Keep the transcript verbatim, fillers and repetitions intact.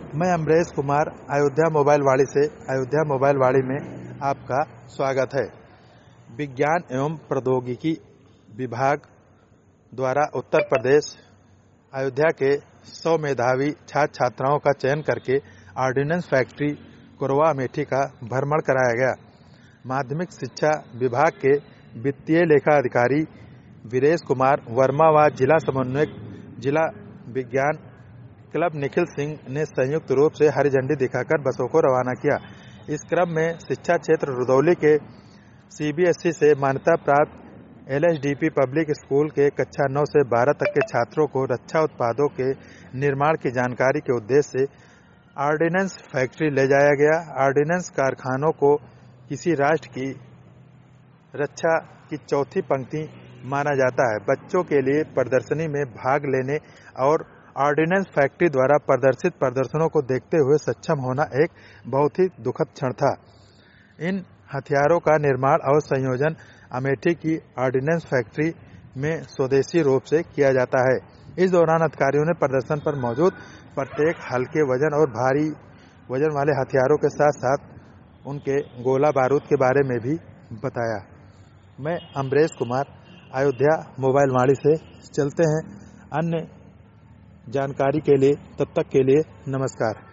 मैं अमरेश कुमार अयोध्या मोबाइल वाड़ी से अयोध्या मोबाइल वाड़ी में आपका स्वागत है। विज्ञान एवं प्रौद्योगिकी विभाग द्वारा उत्तर प्रदेश अयोध्या के सौ मेधावी छात्र छात्राओं का चयन करके ऑर्डिनेंस फैक्ट्री कोरवा अमेठी का भ्रमण कराया गया। माध्यमिक शिक्षा विभाग के वित्तीय लेखा अधिकारी वीरेश कुमार वर्मा व जिला समन्वयक जिला विज्ञान क्लब निखिल सिंह ने संयुक्त रूप से हरी झंडी दिखाकर बसों को रवाना किया। इस क्रम में शिक्षा क्षेत्र रुदौली के सीबीएसई से मान्यता प्राप्त एलएसडीपी पब्लिक स्कूल के कक्षा नौ से बारह तक के छात्रों को रक्षा उत्पादों के निर्माण की जानकारी के उद्देश्य से ऑर्डिनेंस फैक्ट्री ले जाया गया। ऑर्डिनेंस कारखानों को किसी राष्ट्र की रक्षा की चौथी पंक्ति माना जाता है। बच्चों के लिए प्रदर्शनी में भाग लेने और ऑर्डिनेंस फैक्ट्री द्वारा प्रदर्शित प्रदर्शनों को देखते हुए सक्षम होना एक बहुत ही दुखद क्षण था। इन हथियारों का निर्माण और संयोजन अमेठी की ऑर्डिनेंस फैक्ट्री में स्वदेशी रूप से किया जाता है। इस दौरान अधिकारियों ने प्रदर्शन पर मौजूद प्रत्येक हल्के वजन और भारी वजन वाले हथियारों के साथ साथ उनके गोला बारूद के बारे में भी बताया। मैं अमरेश कुमार अयोध्या मोबाइल वाड़ी से चलते हैं। अन्य जानकारी के लिए तब तक के लिए नमस्कार।